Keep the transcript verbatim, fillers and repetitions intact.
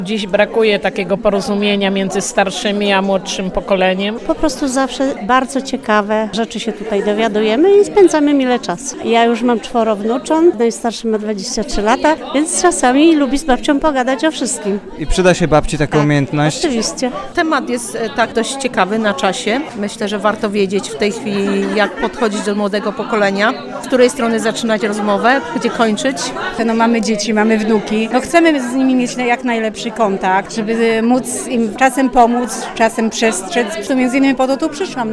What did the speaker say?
Dziś brakuje takiego porozumienia między starszymi a młodszym pokoleniem. Po prostu zawsze bardzo ciekawe rzeczy się tutaj dowiadujemy i spędzamy mile czasu. Ja już mam czworo wnucząt, najstarszy ma dwadzieścia trzy lata, więc czasami lubi z babcią pogadać o wszystkim. I przyda się babci taka Tak, umiejętność? Oczywiście. Temat jest e, tak dość ciekawy na czasie. Myślę, że warto wiedzieć w tej chwili, jak podchodzić do młodego pokolenia, z której strony zaczynać rozmowę, gdzie kończyć. No, mamy dzieci, mamy wnuki. No, chcemy z nimi mieć jak najlepszy kontakt, żeby móc im czasem pomóc, czasem przestrzec. To między innymi po to tu przyszłam.